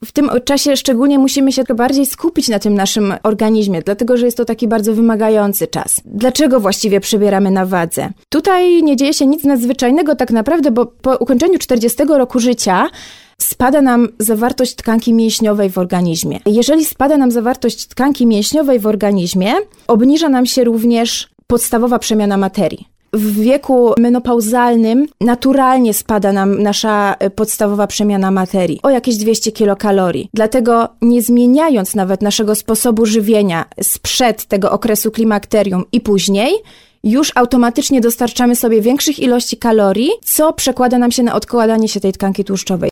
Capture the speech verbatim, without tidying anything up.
w tym czasie szczególnie musimy się bardziej skupić na tym naszym organizmie, dlatego że jest to taki bardzo wymagający czas. Dlaczego właściwie przybieramy na wadze? Tutaj nie dzieje się nic nadzwyczajnego tak naprawdę, bo po ukończeniu czterdziestego roku życia spada nam zawartość tkanki mięśniowej w organizmie. Jeżeli spada nam zawartość tkanki mięśniowej w organizmie, obniża nam się również podstawowa przemiana materii. W wieku menopauzalnym naturalnie spada nam nasza podstawowa przemiana materii o jakieś dwieście kilokalorii. Dlatego nie zmieniając nawet naszego sposobu żywienia sprzed tego okresu klimakterium i później, już automatycznie dostarczamy sobie większych ilości kalorii, co przekłada nam się na odkładanie się tej tkanki tłuszczowej.